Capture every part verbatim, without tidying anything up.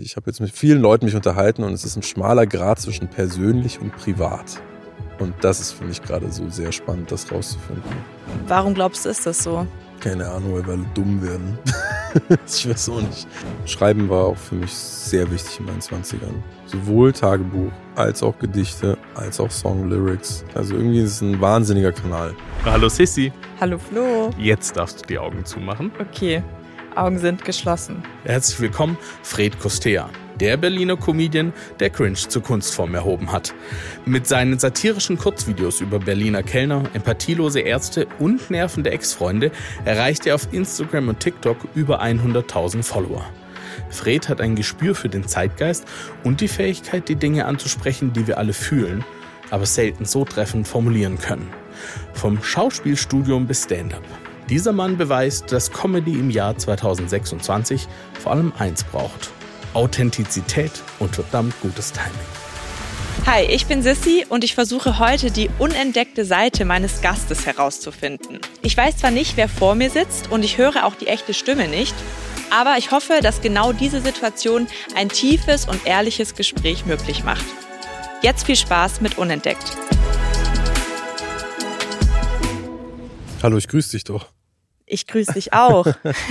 ich habe jetzt mit vielen Leuten mich unterhalten und es ist ein schmaler Grat zwischen persönlich und privat. Und das ist für mich gerade so sehr spannend, das rauszufinden. Warum glaubst du, ist das so? Keine Ahnung, weil wir alle dumm werden. Ich weiß auch nicht. Schreiben war auch für mich sehr wichtig in meinen zwanzigern. Sowohl Tagebuch, als auch Gedichte, als auch Songlyrics. Also irgendwie ist es ein wahnsinniger Kanal. Hallo Sissi. Hallo Flo. Jetzt darfst du die Augen zumachen. Okay, Augen sind geschlossen. Herzlich willkommen, Fred Kostea, der Berliner Comedian, der Cringe zur Kunstform erhoben hat. Mit seinen satirischen Kurzvideos über Berliner Kellner, empathielose Ärzte und nervende Ex-Freunde erreicht er auf Instagram und TikTok über hunderttausend Follower. Fred hat ein Gespür für den Zeitgeist und die Fähigkeit, die Dinge anzusprechen, die wir alle fühlen, aber selten so treffend formulieren können. Vom Schauspielstudium bis Stand-up. Dieser Mann beweist, dass Comedy im Jahr zweitausendsechsundzwanzig vor allem eins braucht: Authentizität und verdammt gutes Timing. Hi, ich bin Sissi und ich versuche heute die unentdeckte Seite meines Gastes herauszufinden. Ich weiß zwar nicht, wer vor mir sitzt und ich höre auch die echte Stimme nicht, aber ich hoffe, dass genau diese Situation ein tiefes und ehrliches Gespräch möglich macht. Jetzt viel Spaß mit Unentdeckt. Hallo, ich grüße dich doch. Ich grüße dich auch.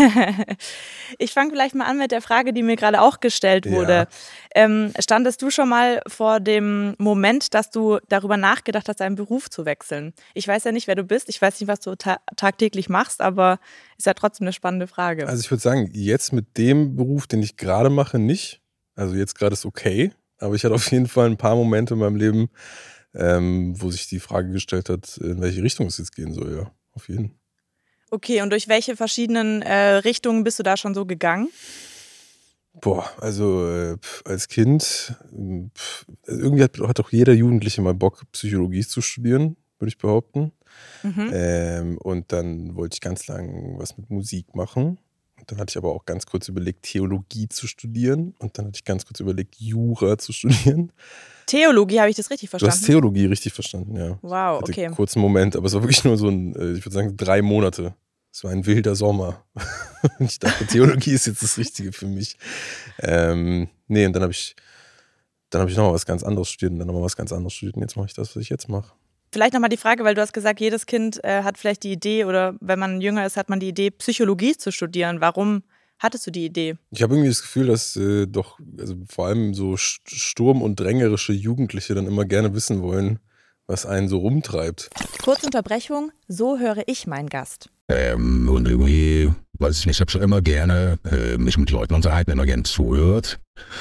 Ich fange vielleicht mal an mit der Frage, die mir gerade auch gestellt wurde. Ja. Ähm, standest du schon mal vor dem Moment, dass du darüber nachgedacht hast, deinen Beruf zu wechseln? Ich weiß ja nicht, wer du bist. Ich weiß nicht, was du ta- tagtäglich machst, aber ist ja trotzdem eine spannende Frage. Also ich würde sagen, jetzt mit dem Beruf, den ich gerade mache, nicht. Also jetzt gerade ist okay. Aber ich hatte auf jeden Fall ein paar Momente in meinem Leben, ähm, wo sich die Frage gestellt hat, in welche Richtung es jetzt gehen soll. Ja, auf jeden Fall. Okay, und durch welche verschiedenen äh, Richtungen bist du da schon so gegangen? Boah, also äh, als Kind, pf, irgendwie hat, hat auch jeder Jugendliche mal Bock, Psychologie zu studieren, würde ich behaupten. Mhm. Ähm, und dann wollte ich ganz lang was mit Musik machen. Und dann hatte ich aber auch ganz kurz überlegt, Theologie zu studieren. Und dann hatte ich ganz kurz überlegt, Jura zu studieren. Theologie, habe ich das richtig verstanden? Du hast Theologie richtig verstanden, ja. Wow, hatte okay. Einen kurzen Moment, aber es war wirklich nur so ein, ich würde sagen, drei Monate. Es war ein wilder Sommer. Ich dachte, Theologie ist jetzt das Richtige für mich. Ähm, nee, und dann habe ich, dann habe ich noch mal was ganz anderes studiert und dann noch mal was ganz anderes studiert und jetzt mache ich das, was ich jetzt mache. Vielleicht nochmal die Frage, weil du hast gesagt, jedes Kind äh, hat vielleicht die Idee oder wenn man jünger ist, hat man die Idee, Psychologie zu studieren. Warum hattest du die Idee? Ich habe irgendwie das Gefühl, dass äh, doch, also vor allem so sturm- und drängerische Jugendliche dann immer gerne wissen wollen, was einen so rumtreibt. Kurze Unterbrechung, so höre ich meinen Gast. Ähm, und irgendwie, weiß ich nicht, ich habe schon immer gerne äh, mich mit Leuten unterhalten, immer gerne zuhört.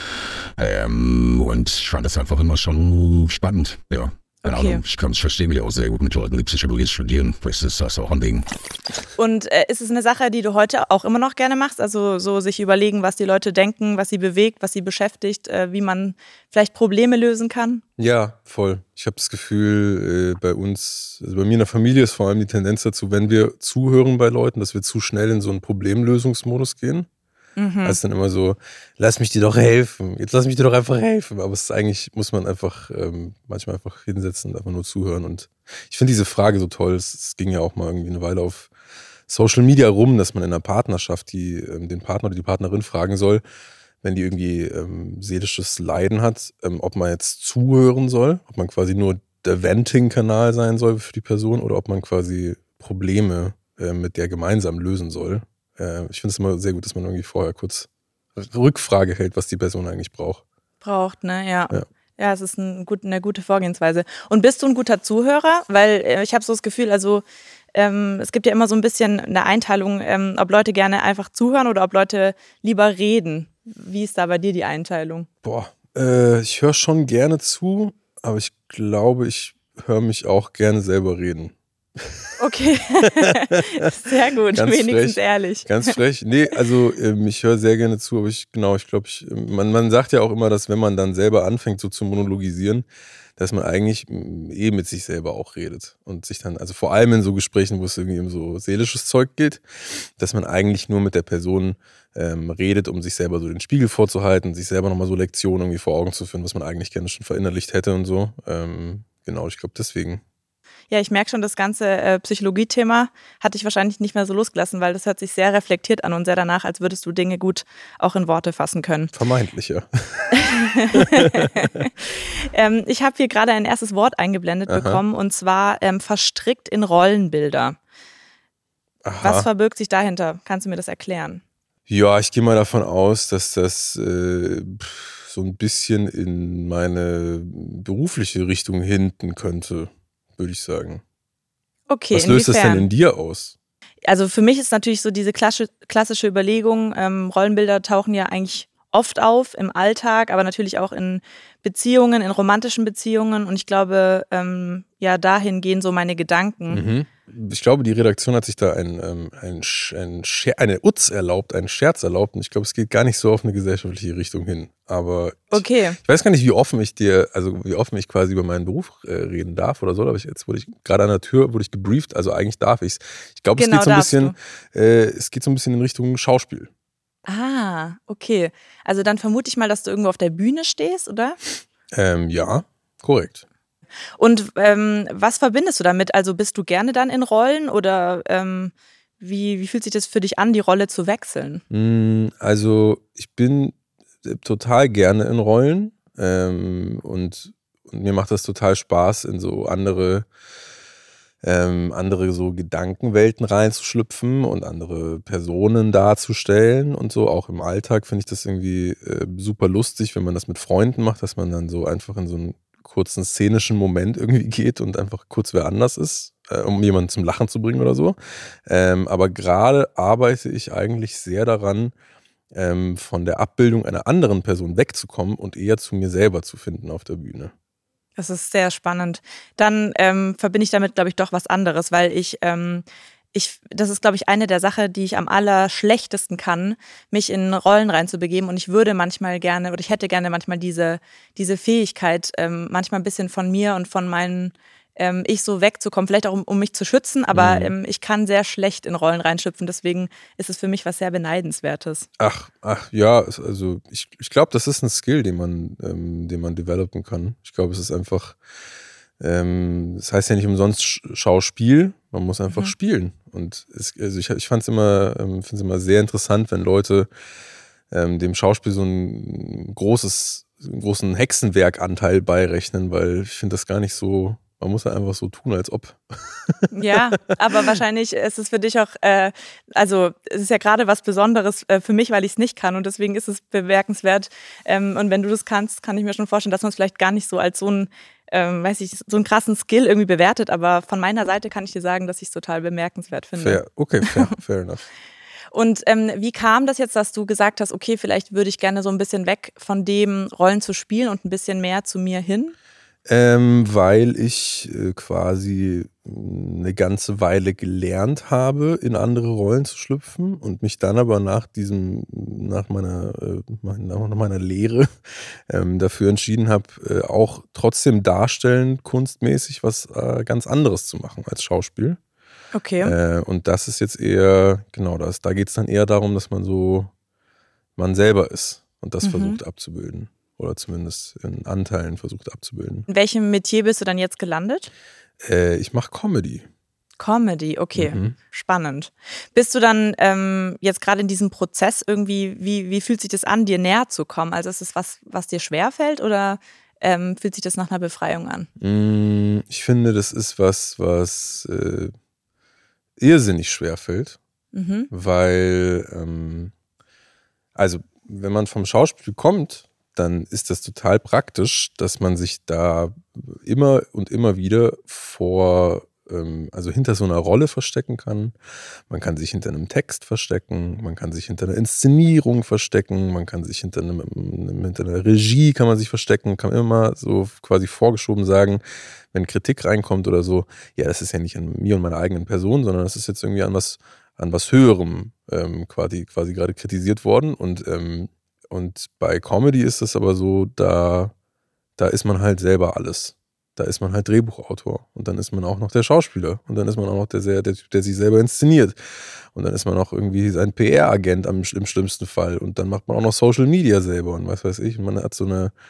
Ähm, und ich fand das einfach immer schon spannend, ja. Keine Okay. Ahnung, ich kann es verstehen, wie auch sehr gut mit Leuten, die Psychologie studieren. Das ist das auch ein Ding. Und äh, ist es eine Sache, die du heute auch immer noch gerne machst? Also so sich überlegen, was die Leute denken, was sie bewegt, was sie beschäftigt, äh, wie man vielleicht Probleme lösen kann? Ja, voll. Ich habe das Gefühl, äh, bei uns, also bei mir in der Familie ist vor allem die Tendenz dazu, wenn wir zuhören bei Leuten, dass wir zu schnell in so einen Problemlösungsmodus gehen. Mhm. Also dann immer so, lass mich dir doch helfen, jetzt lass mich dir doch einfach helfen. Aber es ist eigentlich, muss man einfach ähm, manchmal einfach hinsetzen und einfach nur zuhören. Und ich finde diese Frage so toll. Es, es ging ja auch mal irgendwie eine Weile auf Social Media rum, dass man in einer Partnerschaft die, ähm, den Partner oder die Partnerin fragen soll, wenn die irgendwie ähm, seelisches Leiden hat, ähm, ob man jetzt zuhören soll, ob man quasi nur der Venting-Kanal sein soll für die Person oder ob man quasi Probleme äh, mit der gemeinsam lösen soll. Ich finde es immer sehr gut, dass man irgendwie vorher kurz Rückfrage hält, was die Person eigentlich braucht. Braucht, ne? Ja. Ja, ja, es ist ein gut, eine gute Vorgehensweise. Und bist du ein guter Zuhörer? Weil äh, ich habe so das Gefühl, also ähm, es gibt ja immer so ein bisschen eine Einteilung, ähm, ob Leute gerne einfach zuhören oder ob Leute lieber reden. Wie ist da bei dir die Einteilung? Boah, äh, ich höre schon gerne zu, aber ich glaube, ich höre mich auch gerne selber reden. Okay, sehr gut, ganz wenigstens frech, ehrlich. Ganz frech. Nee, also ähm, ich höre sehr gerne zu, aber ich, genau, ich glaube, ich, man, man sagt ja auch immer, dass wenn man dann selber anfängt so zu monologisieren, dass man eigentlich eh mit sich selber auch redet und sich dann, also vor allem in so Gesprächen, wo es irgendwie um so seelisches Zeug geht, dass man eigentlich nur mit der Person ähm, redet, um sich selber so den Spiegel vorzuhalten, sich selber nochmal so Lektionen irgendwie vor Augen zu führen, was man eigentlich gerne schon verinnerlicht hätte und so. Ähm, genau, ich glaube deswegen. ja, ich merke schon, das ganze äh, Psychologie-Thema hat dich wahrscheinlich nicht mehr so losgelassen, weil das hört sich sehr reflektiert an und sehr danach, als würdest du Dinge gut auch in Worte fassen können. Vermeintlich, ja. ähm, ich habe hier gerade ein erstes Wort eingeblendet Aha. bekommen und zwar ähm, verstrickt in Rollenbilder. Aha. Was verbirgt sich dahinter? Kannst du mir das erklären? Ja, ich gehe mal davon aus, dass das äh, so ein bisschen in meine berufliche Richtung hinten könnte, würde ich sagen. Okay, was löst inwiefern? das denn in dir aus? Also für mich ist natürlich so diese klassische Überlegung, ähm, Rollenbilder tauchen ja eigentlich oft auf im Alltag, aber natürlich auch in Beziehungen, in romantischen Beziehungen und ich glaube, ähm, ja, dahin gehen so meine Gedanken. Mhm. Ich glaube, die Redaktion hat sich da ein, ähm, ein, ein Scher- eine Utz erlaubt, einen Scherz erlaubt und ich glaube, es geht gar nicht so auf eine gesellschaftliche Richtung hin. Aber okay. ich, ich weiß gar nicht, wie offen ich dir, also wie offen ich quasi über meinen Beruf äh, reden darf oder so, aber ich, jetzt wurde ich gerade an der Tür, wurde ich gebrieft, also eigentlich darf ich's. Ich glaube, genau, es geht so ein bisschen, äh, es geht so ein bisschen in Richtung Schauspiel. Ah, okay. Also dann vermute ich mal, dass du irgendwo auf der Bühne stehst, oder? Ähm, ja, korrekt. Und ähm, was verbindest du damit? Also bist du gerne dann in Rollen oder ähm, wie, wie fühlt sich das für dich an, die Rolle zu wechseln? Also ich bin total gerne in Rollen ähm, und, und mir macht das total Spaß, in so andere Ähm, andere so Gedankenwelten reinzuschlüpfen und andere Personen darzustellen und so. Auch im Alltag finde ich das irgendwie äh, super lustig, wenn man das mit Freunden macht, dass man dann so einfach in so einen kurzen szenischen Moment irgendwie geht und einfach kurz wer anders ist, äh, um jemanden zum Lachen zu bringen oder so. Ähm, aber gerade arbeite ich eigentlich sehr daran, ähm, von der Abbildung einer anderen Person wegzukommen und eher zu mir selber zu finden auf der Bühne. Das ist sehr spannend. Dann ähm, verbinde ich damit, glaube ich, doch was anderes, weil ich, ähm, ich, das ist, glaube ich, eine der Sachen, die ich am allerschlechtesten kann, mich in Rollen reinzubegeben. Und ich würde manchmal gerne, oder ich hätte gerne manchmal diese, diese Fähigkeit, ähm, manchmal ein bisschen von mir und von meinen ähm, Ich so wegzukommen, vielleicht auch um, um mich zu schützen, aber mhm. ähm, ich kann sehr schlecht in Rollen reinschlüpfen, deswegen ist es für mich was sehr Beneidenswertes. Ach, ach ja, also ich, ich glaube, das ist ein Skill, den man, ähm, den man developen kann. Ich glaube, es ist einfach, ähm, das heißt ja nicht umsonst Schauspiel, man muss einfach mhm. spielen. Und es, also ich, ich fand es immer, ähm, finde es immer sehr interessant, wenn Leute ähm, dem Schauspiel so ein großes, einen großen Hexenwerkanteil beirechnen, weil ich finde das gar nicht so. Man muss ja einfach so tun, als ob. Ja, aber wahrscheinlich ist es für dich auch, äh, also es ist ja gerade was Besonderes äh, für mich, weil ich es nicht kann und deswegen ist es bemerkenswert. Ähm, und wenn du das kannst, kann ich mir schon vorstellen, dass man es vielleicht gar nicht so als so einen, ähm, weiß ich, so einen krassen Skill irgendwie bewertet. Aber von meiner Seite kann ich dir sagen, dass ich es total bemerkenswert finde. Fair, okay, fair, fair enough. Und ähm, wie kam das jetzt, dass du gesagt hast, okay, vielleicht würde ich gerne so ein bisschen weg von dem Rollen zu spielen und ein bisschen mehr zu mir hin? Ähm, weil ich äh, quasi eine ganze Weile gelernt habe, in andere Rollen zu schlüpfen und mich dann aber nach diesem, nach meiner, äh, nach meiner Lehre ähm, dafür entschieden habe, äh, auch trotzdem darstellen, kunstmäßig was äh, ganz anderes zu machen als Schauspiel. Okay. Äh, und das ist jetzt eher, genau das, da geht es dann eher darum, dass man so man selber ist und das mhm. versucht abzubilden. Oder zumindest in Anteilen versucht abzubilden. In welchem Metier bist du dann jetzt gelandet? Äh, ich mache Comedy. Comedy, okay. Mhm. Spannend. Bist du dann ähm, jetzt gerade in diesem Prozess irgendwie, wie, wie fühlt sich das an, dir näher zu kommen? Also ist es was, was dir schwerfällt oder ähm, fühlt sich das nach einer Befreiung an? Mm, ich finde, das ist was, was äh, irrsinnig schwerfällt. Mhm. Weil, ähm, also wenn man vom Schauspiel kommt, dann ist das total praktisch, dass man sich da immer und immer wieder vor, ähm, also hinter so einer Rolle verstecken kann. Man kann sich hinter einem Text verstecken, man kann sich hinter einer Inszenierung verstecken, man kann sich hinter, einem, hinter einer Regie kann man sich verstecken, kann immer so quasi vorgeschoben sagen, wenn Kritik reinkommt oder so, ja, das ist ja nicht an mir und meiner eigenen Person, sondern das ist jetzt irgendwie an was, an was Höherem ähm, quasi, quasi gerade kritisiert worden und ähm, Und bei Comedy ist es aber so, da, da ist man halt selber alles. Da ist man halt Drehbuchautor und dann ist man auch noch der Schauspieler und dann ist man auch noch der, der Typ, der sich selber inszeniert und dann ist man auch irgendwie sein P R-Agent am, im schlimmsten Fall und dann macht man auch noch Social Media selber und was weiß ich. Und man hat so eine,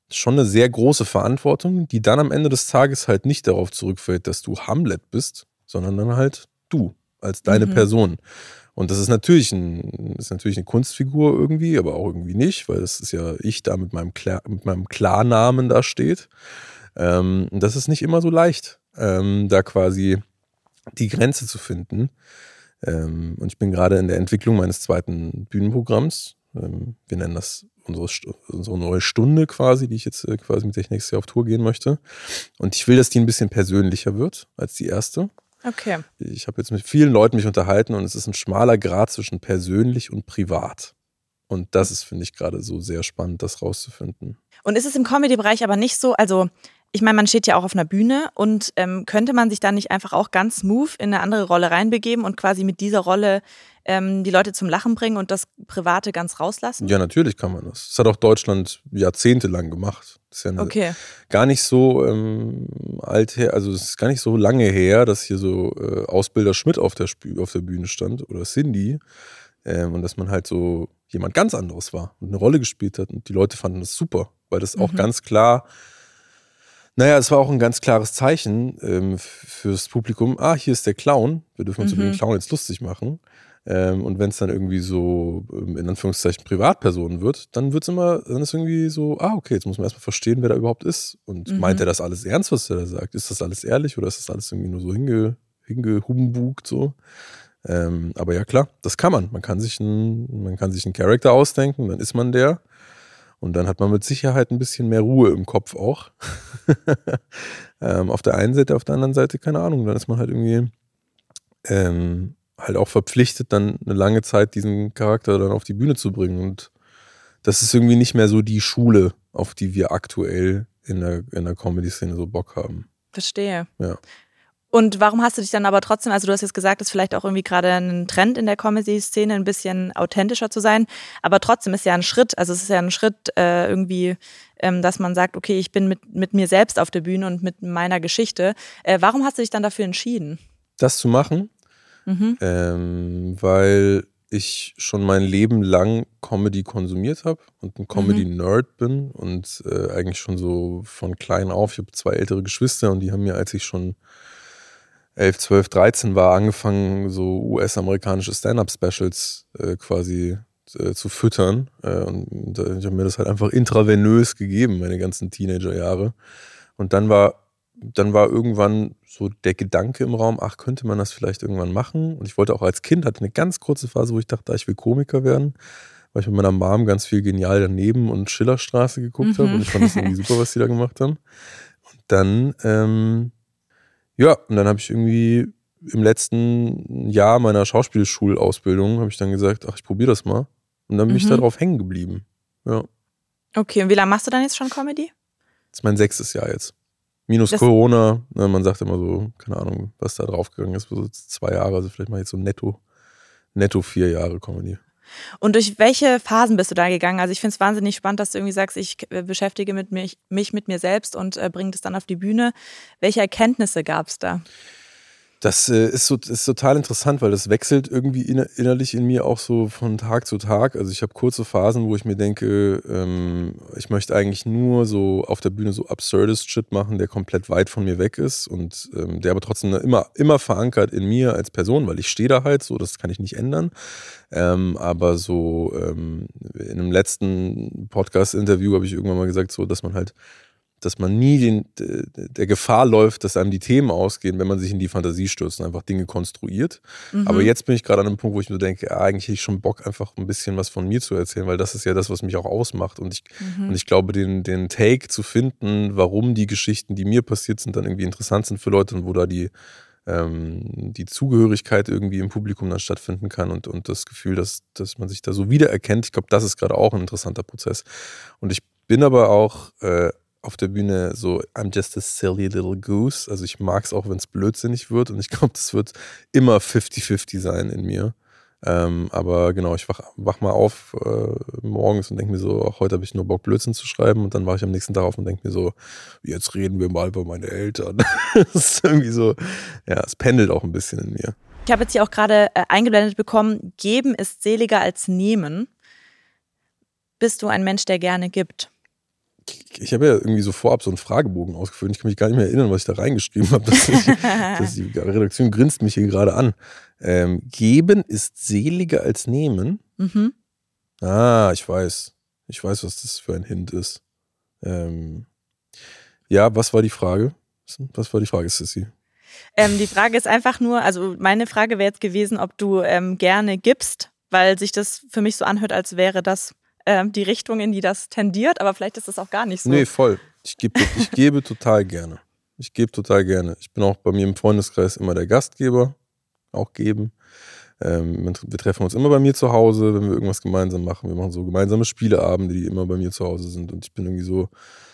schon eine sehr große Verantwortung, die dann am Ende des Tages halt nicht darauf zurückfällt, dass du Hamlet bist, sondern dann halt du als deine mhm. Person. Und das ist natürlich, ein, ist natürlich eine Kunstfigur irgendwie, aber auch irgendwie nicht, weil das ist ja ich da mit meinem, Klar, mit meinem Klarnamen da steht. Ähm, und das ist nicht immer so leicht, ähm, da quasi die Grenze zu finden. Ähm, und ich bin gerade in der Entwicklung meines zweiten Bühnenprogramms. Ähm, wir nennen das unsere, unsere neue Stunde quasi, die ich jetzt äh, quasi mit der ich nächstes Jahr auf Tour gehen möchte. Und ich will, dass die ein bisschen persönlicher wird als die erste. Okay. Ich habe jetzt mit vielen Leuten mich unterhalten und es ist ein schmaler Grat zwischen persönlich und privat. Und das ist, finde ich, gerade so sehr spannend, das rauszufinden. Und ist es im Comedy-Bereich aber nicht so, also ich meine, man steht ja auch auf einer Bühne und ähm, könnte man sich dann nicht einfach auch ganz smooth in eine andere Rolle reinbegeben und quasi mit dieser Rolle ähm, die Leute zum Lachen bringen und das Private ganz rauslassen? Ja, natürlich kann man das. Das hat auch Deutschland jahrzehntelang gemacht. Das ist ja eine, okay. gar nicht so ähm, alt her, also es ist gar nicht so lange her, dass hier so äh, Ausbilder Schmidt auf der, Spü- auf der Bühne stand oder Cindy ähm, und dass man halt so jemand ganz anderes war und eine Rolle gespielt hat und die Leute fanden das super, weil das auch mhm. ganz klar, naja, es war auch ein ganz klares Zeichen ähm, fürs Publikum, ah, hier ist der Clown, wir dürfen uns mhm. über den Clown jetzt lustig machen. Ähm, und wenn es dann irgendwie so, in Anführungszeichen, Privatpersonen wird, dann wird's immer, dann ist irgendwie so, ah, okay, jetzt muss man erstmal verstehen, wer da überhaupt ist. Und mhm. meint er das alles ernst, was er da sagt? Ist das alles ehrlich oder ist das alles irgendwie nur so hinge, hingehumbugt so? Ähm, aber ja, klar, das kann man. Man kann sich einen, man kann sich einen Charakter ausdenken, dann ist man der. Und dann hat man mit Sicherheit ein bisschen mehr Ruhe im Kopf auch. ähm, auf der einen Seite, auf der anderen Seite, keine Ahnung, dann ist man halt irgendwie ähm, halt auch verpflichtet, dann eine lange Zeit diesen Charakter dann auf die Bühne zu bringen. Und das ist irgendwie nicht mehr so die Schule, auf die wir aktuell in der, in der Comedy-Szene so Bock haben. Verstehe. Ja. Und warum hast du dich dann aber trotzdem, also du hast jetzt gesagt, es ist vielleicht auch irgendwie gerade ein Trend in der Comedy-Szene, ein bisschen authentischer zu sein, aber trotzdem ist ja ein Schritt, also es ist ja ein Schritt äh, irgendwie, ähm, dass man sagt, okay, ich bin mit, mit mir selbst auf der Bühne und mit meiner Geschichte. Äh, warum hast du dich dann dafür entschieden? Das zu machen? Mhm. Ähm, weil ich schon mein Leben lang Comedy konsumiert habe und ein Comedy-Nerd mhm. bin und äh, eigentlich schon so von klein auf, ich habe zwei ältere Geschwister und die haben mir, als ich schon elf, zwölf, dreizehn war, angefangen, so U S-amerikanische Stand-Up-Specials äh, quasi äh, zu füttern. Äh, und äh, ich habe mir das halt einfach intravenös gegeben, meine ganzen Teenager-Jahre. Und dann war, dann war irgendwann so der Gedanke im Raum, ach, könnte man das vielleicht irgendwann machen? Und ich wollte auch als Kind, hatte eine ganz kurze Phase, wo ich dachte, ich will Komiker werden, weil ich mit meiner Mom ganz viel Genial daneben und Schillerstraße geguckt mhm. habe. Und ich fand das irgendwie super, was die da gemacht haben. Und dann, ähm, ja, und dann habe ich irgendwie im letzten Jahr meiner Schauspielschulausbildung habe ich dann gesagt, ach, ich probiere das mal. Und dann bin mhm. ich da drauf hängen geblieben. Ja. Okay, und wie lange machst du dann jetzt schon Comedy? Das ist mein sechstes Jahr jetzt. Minus das Corona, ne, man sagt immer so, keine Ahnung, was da draufgegangen ist, so zwei Jahre, also vielleicht mal jetzt so netto, netto vier Jahre Comedy. Und durch welche Phasen bist du da gegangen? Also ich finde es wahnsinnig spannend, dass du irgendwie sagst, ich beschäftige mit mich, mich mit mir selbst und äh, bringe das dann auf die Bühne. Welche Erkenntnisse gab es da? Das äh, ist, so, ist total interessant, weil das wechselt irgendwie inner, innerlich in mir auch so von Tag zu Tag. Also ich habe kurze Phasen, wo ich mir denke, ähm, ich möchte eigentlich nur so auf der Bühne so absurdest Shit machen, der komplett weit von mir weg ist und ähm, der aber trotzdem immer, immer verankert in mir als Person, weil ich stehe da halt so, das kann ich nicht ändern. Ähm, aber so ähm, in einem letzten Podcast-Interview habe ich irgendwann mal gesagt, so, dass man halt dass man nie den, der Gefahr läuft, dass einem die Themen ausgehen, wenn man sich in die Fantasie stürzt und einfach Dinge konstruiert. Mhm. Aber jetzt bin ich gerade an einem Punkt, wo ich mir denke, ja, eigentlich hätte ich schon Bock, einfach ein bisschen was von mir zu erzählen, weil das ist ja das, was mich auch ausmacht. Und ich, mhm. und ich glaube, den, den Take zu finden, warum die Geschichten, die mir passiert sind, dann irgendwie interessant sind für Leute und wo da die, ähm, die Zugehörigkeit irgendwie im Publikum dann stattfinden kann und, und das Gefühl, dass, dass man sich da so wiedererkennt. Ich glaube, das ist gerade auch ein interessanter Prozess. Und ich bin aber auch äh, auf der Bühne so, I'm just a silly little goose. Also ich mag es auch, wenn es blödsinnig wird und ich glaube, das wird immer fifty fifty sein in mir. Ähm, aber genau, ich wach, wach mal auf äh, morgens und denke mir so, auch heute habe ich nur Bock, Blödsinn zu schreiben und dann wache ich am nächsten Tag auf und denke mir so, jetzt reden wir mal über meine Eltern. Das ist irgendwie so, ja, es pendelt auch ein bisschen in mir. Ich habe jetzt hier auch gerade äh, eingeblendet bekommen, geben ist seliger als nehmen. Bist du ein Mensch, der gerne gibt? ich habe ja irgendwie so vorab so einen Fragebogen ausgefüllt. Ich kann mich gar nicht mehr erinnern, was ich da reingeschrieben habe. Das ist, das ist, die Redaktion grinst mich hier gerade an. Ähm, geben ist seliger als nehmen. Mhm. Ah, ich weiß. Ich weiß, was das für ein Hint ist. Ähm, ja, was war die Frage? Was war die Frage, Sissy? Ähm, die Frage ist einfach nur, also meine Frage wäre jetzt gewesen, ob du ähm, gerne gibst, weil sich das für mich so anhört, als wäre das ähm, die Richtung, in die das tendiert, aber vielleicht ist das auch gar nicht so. Nee, voll. Ich, geb, ich gebe total gerne. Ich gebe total gerne. Ich bin auch bei mir im Freundeskreis immer der Gastgeber, auch geben. Ähm, wir treffen uns immer bei mir zu Hause, wenn wir irgendwas gemeinsam machen. Wir machen so gemeinsame Spieleabende, die immer bei mir zu Hause sind. Und ich bin irgendwie so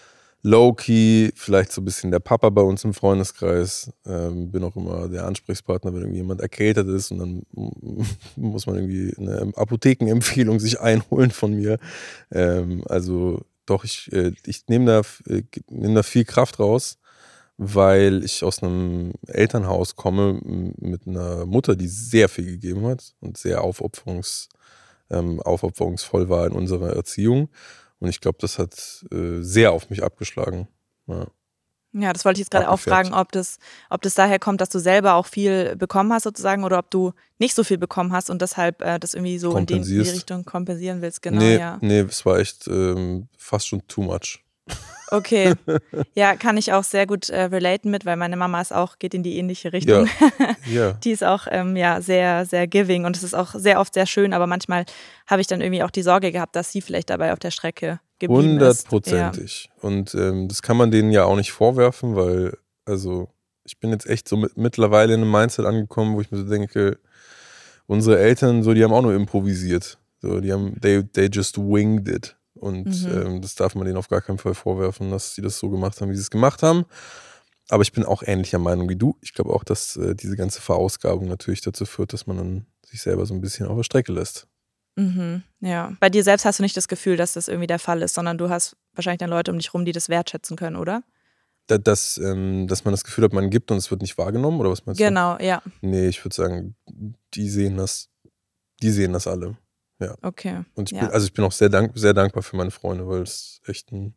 low-key, vielleicht so ein bisschen der Papa bei uns im Freundeskreis. Ähm, bin auch immer der Ansprechpartner, wenn irgendwie jemand erkältet ist. Und dann muss man irgendwie eine Apothekenempfehlung sich einholen von mir. Ähm, also doch, ich, äh, ich nehme da, äh, nehm da viel Kraft raus, weil ich aus einem Elternhaus komme mit einer Mutter, die sehr viel gegeben hat und sehr aufopferungs, ähm, aufopferungsvoll war in unserer Erziehung. Und ich glaube, das hat äh, sehr auf mich abgeschlagen. Ja, ja das wollte ich jetzt gerade auch fragen, ob das, ob das daher kommt, dass du selber auch viel bekommen hast sozusagen oder ob du nicht so viel bekommen hast und deshalb äh, das irgendwie so in die, die Richtung kompensieren willst. Genau, nee, ja. Nee, es war echt ähm, fast schon too much. Okay, ja, kann ich auch sehr gut äh, relaten mit, weil meine Mama ist auch, geht in die ähnliche Richtung. Ja. Ja. Die ist auch ähm, ja, sehr, sehr giving und es ist auch sehr oft sehr schön, aber manchmal habe ich dann irgendwie auch die Sorge gehabt, dass sie vielleicht dabei auf der Strecke geblieben ist. Hundertprozentig. Ja. Und ähm, das kann man denen ja auch nicht vorwerfen, weil, also ich bin jetzt echt so mit, mittlerweile in einem Mindset angekommen, wo ich mir so denke, unsere Eltern, so, die haben auch nur improvisiert. So, die haben, they, they just winged it. Und mhm. ähm, das darf man denen auf gar keinen Fall vorwerfen, dass sie das so gemacht haben, wie sie es gemacht haben. Aber ich bin auch ähnlicher Meinung wie du. Ich glaube auch, dass äh, diese ganze Verausgabung natürlich dazu führt, dass man dann sich selber so ein bisschen auf der Strecke lässt. Mhm, ja. Bei dir selbst hast du nicht das Gefühl, dass das irgendwie der Fall ist, sondern du hast wahrscheinlich dann Leute um dich rum, die das wertschätzen können, oder? Da, dass, ähm, dass man das Gefühl hat, man gibt und es wird nicht wahrgenommen, oder was meinst genau, du? Genau, ja. Nee, ich würde sagen, die sehen das, die sehen das alle. Ja. Okay. Und ich ja. bin, also ich bin auch sehr, dank, sehr dankbar für meine Freunde, weil es echt ein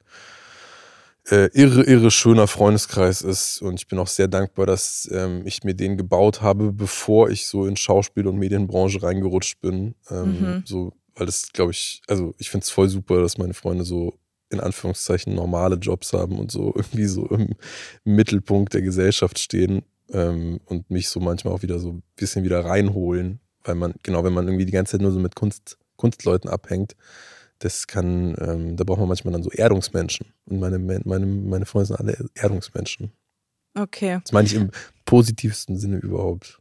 äh, irre, irre schöner Freundeskreis ist. Und ich bin auch sehr dankbar, dass ähm, ich mir den gebaut habe, bevor ich so in Schauspiel- und Medienbranche reingerutscht bin. Ähm, mhm. So, weil das, glaube ich, also ich finde es voll super, dass meine Freunde so in Anführungszeichen normale Jobs haben und so irgendwie so im Mittelpunkt der Gesellschaft stehen ähm, und mich so manchmal auch wieder so ein bisschen wieder reinholen. Weil man, genau, wenn man irgendwie die ganze Zeit nur so mit Kunst, Kunstleuten abhängt, das kann, ähm, da braucht man manchmal dann so Erdungsmenschen. Und meine, meine, meine Freunde sind alle Erdungsmenschen. Okay. Das meine ich im positivsten Sinne überhaupt.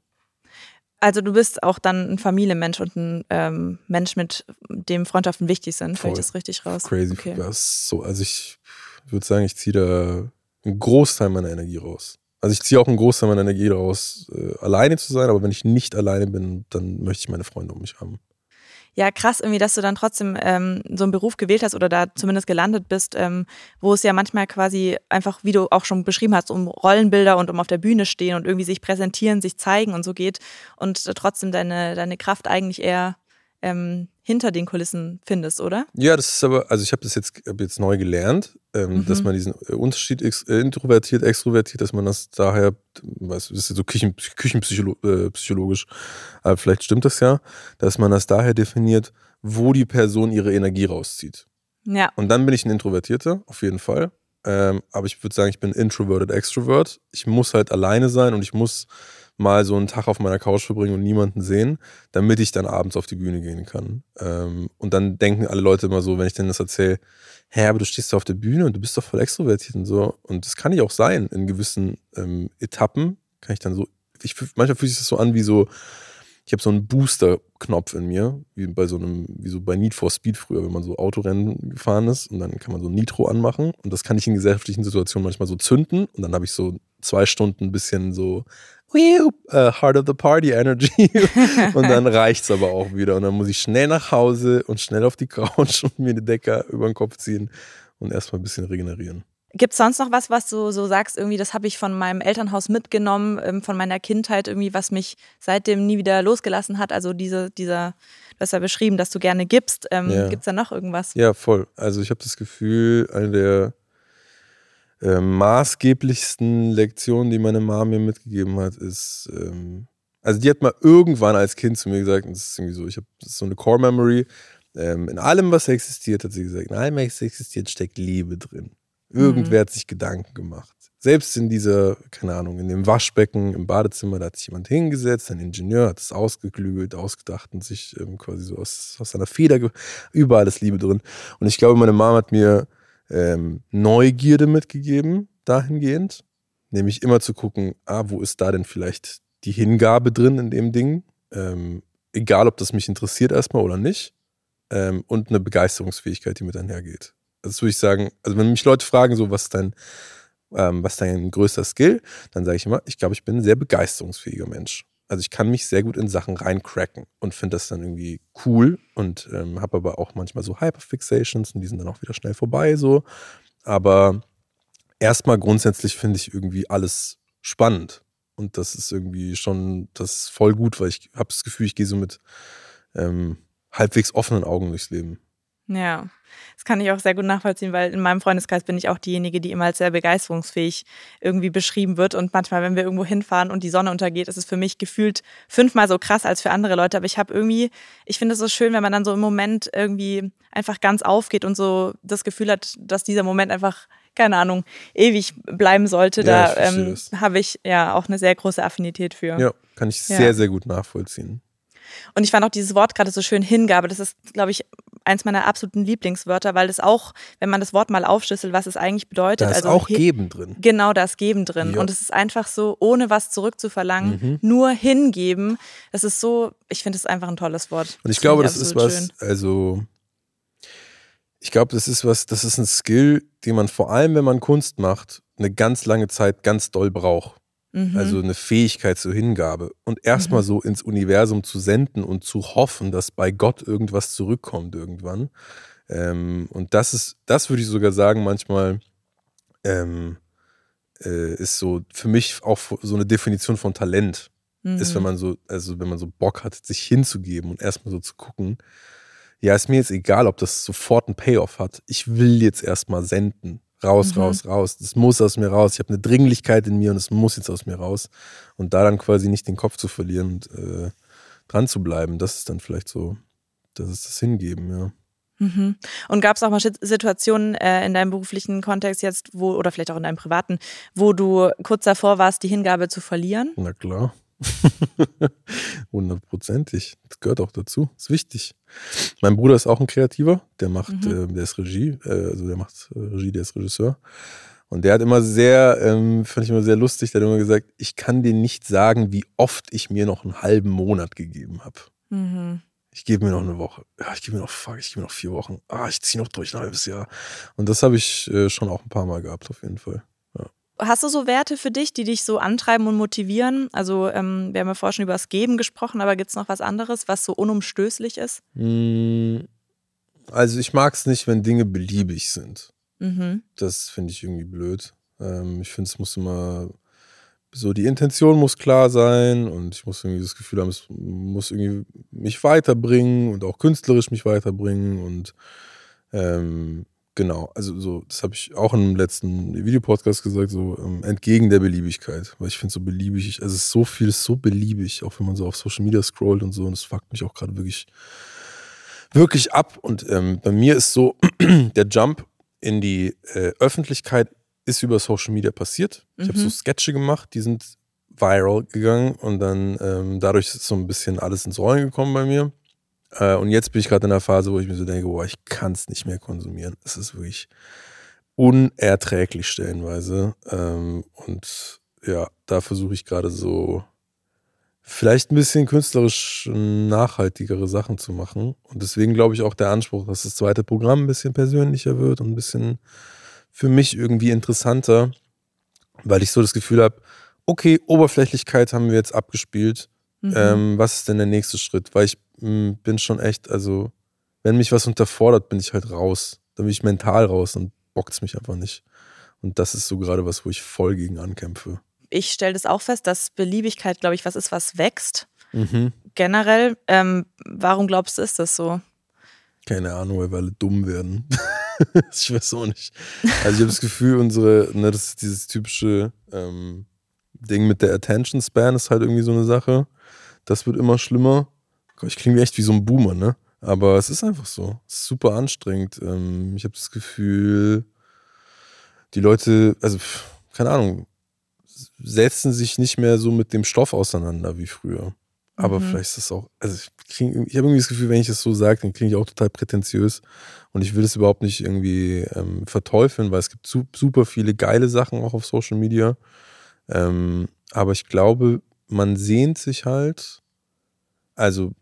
Also du bist auch dann ein Familienmensch und ein ähm, Mensch, mit dem Freundschaften wichtig sind. Voll. Höre ich das richtig raus? Crazy. Okay. Das so, also ich würde sagen, ich ziehe da einen Großteil meiner Energie raus. Also ich ziehe auch einen Großteil meiner Energie raus, äh, alleine zu sein, aber wenn ich nicht alleine bin, dann möchte ich meine Freunde um mich haben. Ja, krass irgendwie, dass du dann trotzdem ähm, so einen Beruf gewählt hast oder da zumindest gelandet bist, ähm, wo es ja manchmal quasi einfach, wie du auch schon beschrieben hast, um Rollenbilder und um auf der Bühne stehen und irgendwie sich präsentieren, sich zeigen und so geht und äh, trotzdem deine, deine Kraft eigentlich eher ähm, hinter den Kulissen findest, oder? Ja, das ist aber, also ich habe das jetzt, hab jetzt neu gelernt, ähm, mhm. dass man diesen Unterschied ex, äh, introvertiert, extrovertiert, dass man das daher, weißt du, das ist ja so Küchen, küchenpsychologisch, aber vielleicht stimmt das ja, dass man das daher definiert, wo die Person ihre Energie rauszieht. Ja. Und dann bin ich ein Introvertierter, auf jeden Fall. Ähm, aber ich würde sagen, ich bin introverted extrovert. Ich muss halt alleine sein und ich muss mal so einen Tag auf meiner Couch verbringen und niemanden sehen, damit ich dann abends auf die Bühne gehen kann. Ähm, und dann denken alle Leute immer so, wenn ich denen das erzähle, hä, aber du stehst da auf der Bühne und du bist doch voll extrovertiert und so. Und das kann ich auch sein. In gewissen ähm, Etappen kann ich dann so, ich, manchmal fühlt sich das so an wie so, ich habe so einen Booster-Knopf in mir, wie bei so einem, wie so bei Need for Speed früher, wenn man so Autorennen gefahren ist und dann kann man so Nitro anmachen und das kann ich in gesellschaftlichen Situationen manchmal so zünden und dann habe ich so zwei Stunden ein bisschen so uh, Heart of the Party Energy und dann reicht's aber auch wieder und dann muss ich schnell nach Hause und schnell auf die Couch und mir eine Decke über den Kopf ziehen und erstmal ein bisschen regenerieren. Gibt es sonst noch was, was du so sagst, irgendwie, das habe ich von meinem Elternhaus mitgenommen, ähm, von meiner Kindheit irgendwie, was mich seitdem nie wieder losgelassen hat? Also diese, dieser, du hast ja beschrieben, dass du gerne gibst. Ähm, ja. Gibt es da noch irgendwas? Ja, voll. Also ich habe das Gefühl, eine der äh, maßgeblichsten Lektion, die meine Mama mir mitgegeben hat, ist, ähm, also die hat mal irgendwann als Kind zu mir gesagt, und das ist irgendwie so, ich habe so eine Core-Memory, ähm, in allem, was existiert, hat sie gesagt, in allem, was existiert, steckt Liebe drin. Irgendwer mhm. hat sich Gedanken gemacht. Selbst in dieser, keine Ahnung, in dem Waschbecken im Badezimmer, da hat sich jemand hingesetzt, ein Ingenieur hat es ausgeklügelt, ausgedacht und sich ähm, quasi so aus, aus seiner Feder, ge- überall ist Liebe drin. Und ich glaube, meine Mama hat mir ähm, Neugierde mitgegeben, dahingehend, nämlich immer zu gucken, ah, wo ist da denn vielleicht die Hingabe drin in dem Ding, ähm, egal ob das mich interessiert erstmal oder nicht, ähm, und eine Begeisterungsfähigkeit, die mit einhergeht. Also das würde ich sagen, also wenn mich Leute fragen, so was ist dein, ähm, was ist dein größter Skill, dann sage ich immer, ich glaube, ich bin ein sehr begeisterungsfähiger Mensch. Also ich kann mich sehr gut in Sachen reincracken und finde das dann irgendwie cool und ähm, habe aber auch manchmal so Hyperfixations und die sind dann auch wieder schnell vorbei so. Aber erstmal grundsätzlich finde ich irgendwie alles spannend. Und das ist irgendwie schon, das ist voll gut, weil ich habe das Gefühl, ich gehe so mit ähm, halbwegs offenen Augen durchs Leben. Ja, das kann ich auch sehr gut nachvollziehen, weil in meinem Freundeskreis bin ich auch diejenige, die immer als sehr begeisterungsfähig irgendwie beschrieben wird. Und manchmal, wenn wir irgendwo hinfahren und die Sonne untergeht, ist es für mich gefühlt fünfmal so krass als für andere Leute. Aber ich habe irgendwie, ich finde es so schön, wenn man dann so im Moment irgendwie einfach ganz aufgeht und so das Gefühl hat, dass dieser Moment einfach, keine Ahnung, ewig bleiben sollte. Ja, da ähm, habe ich ja auch eine sehr große Affinität für. Ja, kann ich sehr, ja. sehr gut nachvollziehen. Und ich fand auch dieses Wort gerade so schön, Hingabe. Das ist, glaube ich, eins meiner absoluten Lieblingswörter, weil das auch, wenn man das Wort mal aufschlüsselt, was es eigentlich bedeutet. Da ist also auch Geben drin. Genau, da ist Geben drin. Ja. Und es ist einfach so, ohne was zurückzuverlangen, Mhm. nur hingeben. Das ist so, ich finde es einfach ein tolles Wort. Und ich das glaube, ich das ist was, schön. also ich glaube, das ist was, das ist ein Skill, den man vor allem, wenn man Kunst macht, eine ganz lange Zeit ganz doll braucht. Mhm. Also eine Fähigkeit zur Hingabe. Und erstmal Mhm. so ins Universum zu senden und zu hoffen, dass bei Gott irgendwas zurückkommt irgendwann. Ähm, und das ist, das würde ich sogar sagen, manchmal ähm, äh, ist so für mich auch so eine Definition von Talent. Mhm. Ist, wenn man so, also wenn man so Bock hat, sich hinzugeben und erstmal so zu gucken, ja, ist mir jetzt egal, ob das sofort einen Payoff hat. Ich will jetzt erstmal senden. Raus, Mhm. raus, raus. Das muss aus mir raus. Ich habe eine Dringlichkeit in mir und es muss jetzt aus mir raus. Und da dann quasi nicht den Kopf zu verlieren und äh, dran zu bleiben, das ist dann vielleicht so, das ist das Hingeben, ja. Mhm. Und gab es auch mal Situationen äh, in deinem beruflichen Kontext jetzt, wo, oder vielleicht auch in deinem privaten, wo du kurz davor warst, die Hingabe zu verlieren? Na klar. Hundertprozentig. Das gehört auch dazu. Das ist wichtig. Mein Bruder ist auch ein Kreativer. Der macht, Mhm. äh, der ist Regie, äh, also der macht äh, Regie, der ist Regisseur. Und der hat immer sehr, ähm, fand ich immer sehr lustig, der hat immer gesagt, ich kann dir nicht sagen, wie oft ich mir noch einen halben Monat gegeben habe. Mhm. Ich gebe mir noch eine Woche. Ja, ich gebe mir noch, fuck, ich gebe mir noch vier Wochen. Ah, ich ziehe noch durch ein halbes Jahr. Und das habe ich äh, schon auch ein paar Mal gehabt, auf jeden Fall. Ja. Hast du so Werte für dich, die dich so antreiben und motivieren? Also ähm, wir haben ja vorher schon über das Geben gesprochen, aber gibt es noch was anderes, was so unumstößlich ist? Also ich mag es nicht, wenn Dinge beliebig sind. Mhm. Das finde ich irgendwie blöd. Ähm, ich finde, es muss immer so, die Intention muss klar sein und ich muss irgendwie das Gefühl haben, es muss irgendwie mich weiterbringen und auch künstlerisch mich weiterbringen und ähm, genau, also so, das habe ich auch im letzten Videopodcast gesagt, so ähm, entgegen der Beliebigkeit, weil ich finde so beliebig, also es ist so viel, es ist so beliebig, auch wenn man so auf Social Media scrollt und so, und das fuckt mich auch gerade wirklich, wirklich ab. Und ähm, bei mir ist so, der Jump in die äh, Öffentlichkeit ist über Social Media passiert. Ich Mhm. habe so Sketche gemacht, die sind viral gegangen und dann ähm, dadurch ist so ein bisschen alles ins Rollen gekommen bei mir. Äh, und jetzt bin ich gerade in der Phase, wo ich mir so denke, boah, ich kann es nicht mehr konsumieren. Es ist wirklich unerträglich stellenweise. Ähm, und ja, da versuche ich gerade so vielleicht ein bisschen künstlerisch nachhaltigere Sachen zu machen. Und deswegen glaube ich auch der Anspruch, dass das zweite Programm ein bisschen persönlicher wird und ein bisschen für mich irgendwie interessanter, weil ich so das Gefühl habe, okay, Oberflächlichkeit haben wir jetzt abgespielt. Mhm. Ähm, was ist denn der nächste Schritt? Weil ich mh, bin schon echt, also wenn mich was unterfordert, bin ich halt raus. Dann bin ich mental raus und bockt es mich einfach nicht. Und das ist so gerade was, wo ich voll gegen ankämpfe. Ich stelle das auch fest, dass Beliebigkeit, glaube ich, was ist, was wächst. Mhm. Generell, ähm, warum glaubst du, ist das so? Keine Ahnung, weil wir alle dumm werden. Ich weiß auch nicht. Also ich habe das Gefühl, unsere, ne, das ist dieses typische ähm, Ding mit der Attention Span ist halt irgendwie so eine Sache. Das wird immer schlimmer. Ich klinge echt wie so ein Boomer, ne? Aber es ist einfach so. Es ist super anstrengend. Ähm, ich habe das Gefühl, die Leute, also keine Ahnung, setzen sich nicht mehr so mit dem Stoff auseinander wie früher. Aber mhm. vielleicht ist das auch, also ich, ich habe irgendwie das Gefühl, wenn ich das so sage, dann klinge ich auch total prätentiös und ich will das überhaupt nicht irgendwie ähm, verteufeln, weil es gibt su- super viele geile Sachen auch auf Social Media. Ähm, aber ich glaube, man sehnt sich halt, also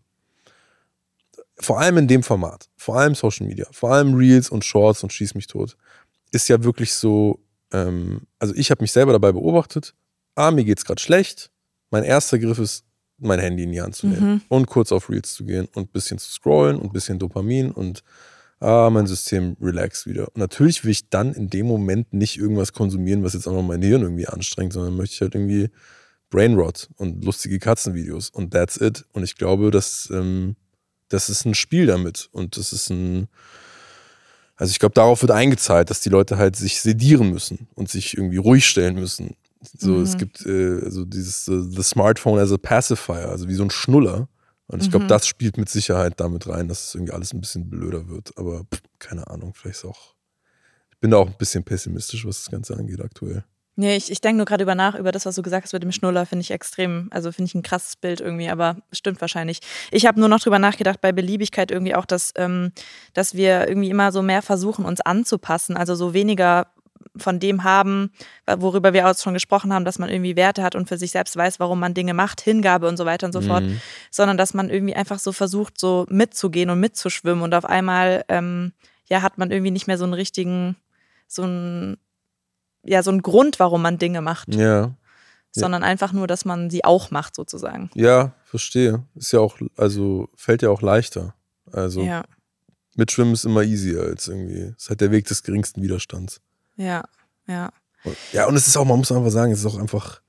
vor allem in dem Format, vor allem Social Media, vor allem Reels und Shorts und Schieß mich tot, ist ja wirklich so, ähm, also ich habe mich selber dabei beobachtet, ah, mir geht's gerade schlecht, mein erster Griff ist, mein Handy in die Hand zu nehmen mhm. und kurz auf Reels zu gehen und ein bisschen zu scrollen und ein bisschen Dopamin und ah, mein System relaxt wieder. Und natürlich will ich dann in dem Moment nicht irgendwas konsumieren, was jetzt auch noch mein Hirn irgendwie anstrengt, sondern möchte ich halt irgendwie Brainrot und lustige Katzenvideos und that's it. Und ich glaube, dass ähm, das ist ein Spiel damit und das ist ein, also ich glaube, darauf wird eingezahlt, dass die Leute halt sich sedieren müssen und sich irgendwie ruhig stellen müssen. So, mhm. es gibt äh, also dieses uh, the Smartphone as a Pacifier, also wie so ein Schnuller. Und ich glaube, mhm. das spielt mit Sicherheit damit rein, dass es irgendwie alles ein bisschen blöder wird. Aber pff, keine Ahnung, vielleicht ist auch, ich bin da auch ein bisschen pessimistisch, was das Ganze angeht aktuell. Nee, ich, ich denke nur gerade über nach, über das, was du gesagt hast mit dem Schnuller, finde ich extrem, also finde ich ein krasses Bild irgendwie, aber stimmt wahrscheinlich. Ich habe nur noch drüber nachgedacht, bei Beliebigkeit irgendwie auch, dass, ähm, dass wir irgendwie immer so mehr versuchen, uns anzupassen, also so weniger von dem haben, worüber wir auch schon gesprochen haben, dass man irgendwie Werte hat und für sich selbst weiß, warum man Dinge macht, Hingabe und so weiter und so mhm. fort, sondern dass man irgendwie einfach so versucht, so mitzugehen und mitzuschwimmen und auf einmal ähm, ja, hat man irgendwie nicht mehr so einen richtigen, so einen, ja, so einen Grund, warum man Dinge macht. Ja. Sondern ja. einfach nur, dass man sie auch macht, sozusagen. Ja, verstehe. Ist ja auch, also fällt ja auch leichter. Also ja. mitschwimmen ist immer easier als irgendwie. Ist halt der Weg des geringsten Widerstands. Ja, ja. Und, ja, und es ist auch, man muss einfach sagen, es ist auch einfach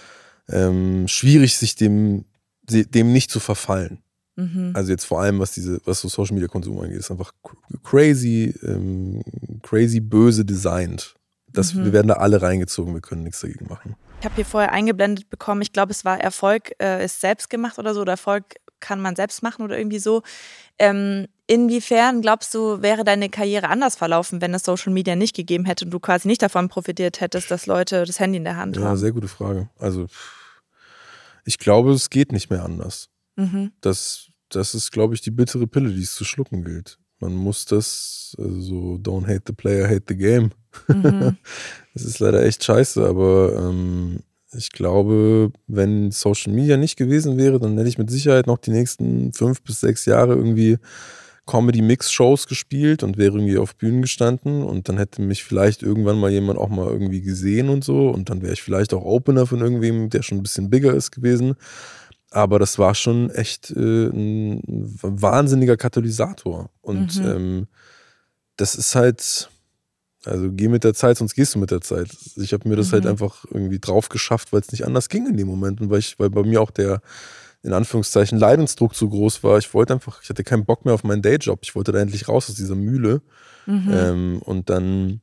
ähm, schwierig, sich dem, dem nicht zu verfallen. Mhm. Also jetzt vor allem, was diese, was so Social Media Konsum angeht, ist einfach crazy, ähm, crazy böse designt. Das, mhm. Wir werden da alle reingezogen, wir können nichts dagegen machen. Ich habe hier vorher eingeblendet bekommen, ich glaube, es war Erfolg äh, ist selbst gemacht oder so, oder Erfolg kann man selbst machen oder irgendwie so. Ähm, inwiefern, glaubst du, wäre deine Karriere anders verlaufen, wenn es Social Media nicht gegeben hätte und du quasi nicht davon profitiert hättest, dass Leute das Handy in der Hand ja, haben? Ja, sehr gute Frage. Also ich glaube, es geht nicht mehr anders. Mhm. Das, das ist, glaube ich, die bittere Pille, die es zu schlucken gilt. Man muss das, also so don't hate the player, hate the game. Mhm. Das ist leider echt scheiße, aber ähm, ich glaube, wenn Social Media nicht gewesen wäre, dann hätte ich mit Sicherheit noch die nächsten fünf bis sechs Jahre irgendwie Comedy-Mix-Shows gespielt und wäre irgendwie auf Bühnen gestanden und dann hätte mich vielleicht irgendwann mal jemand auch mal irgendwie gesehen und so und dann wäre ich vielleicht auch Opener von irgendwem, der schon ein bisschen bigger ist gewesen. Aber das war schon echt äh, ein wahnsinniger Katalysator und mhm. ähm, das ist halt, also geh mit der Zeit, sonst gehst du mit der Zeit. Ich habe mir das mhm. halt einfach irgendwie drauf geschafft, weil es nicht anders ging in dem Moment und weil, ich, weil bei mir auch der, in Anführungszeichen, Leidensdruck zu groß war. Ich wollte einfach, ich hatte keinen Bock mehr auf meinen Dayjob. Ich wollte da endlich raus aus dieser Mühle. Mhm. Ähm, und dann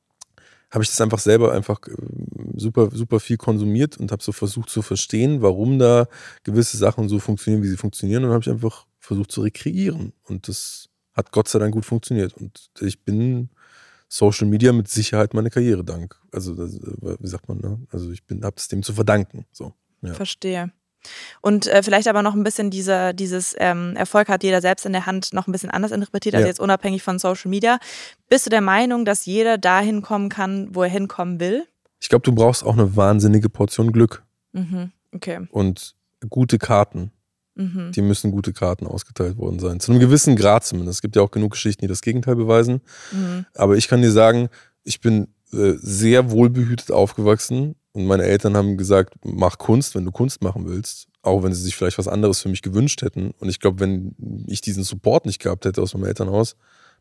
habe ich das einfach selber einfach super, super viel konsumiert und habe so versucht zu verstehen, warum da gewisse Sachen so funktionieren, wie sie funktionieren. Und habe ich einfach versucht zu rekreieren. Und das hat Gott sei Dank gut funktioniert. Und ich bin Social Media mit Sicherheit meine Karriere dank. Also das, wie sagt man, ne? Also ich bin, habe es dem zu verdanken. So, ja. Verstehe. Und äh, vielleicht aber noch ein bisschen diese, dieses ähm, Erfolg hat jeder selbst in der Hand noch ein bisschen anders interpretiert, als ja. jetzt unabhängig von Social Media. Bist du der Meinung, dass jeder dahin kommen kann, wo er hinkommen will? Ich glaube, du brauchst auch eine wahnsinnige Portion Glück. Mhm. Okay. Und gute Karten. Mhm. Die müssen gute Karten ausgeteilt worden sein. Zu einem gewissen Grad zumindest. Es gibt ja auch genug Geschichten, die das Gegenteil beweisen. Mhm. Aber ich kann dir sagen, ich bin äh, sehr wohlbehütet aufgewachsen. Und meine Eltern haben gesagt, mach Kunst, wenn du Kunst machen willst. Auch wenn sie sich vielleicht was anderes für mich gewünscht hätten. Und ich glaube, wenn ich diesen Support nicht gehabt hätte aus meinem Elternhaus,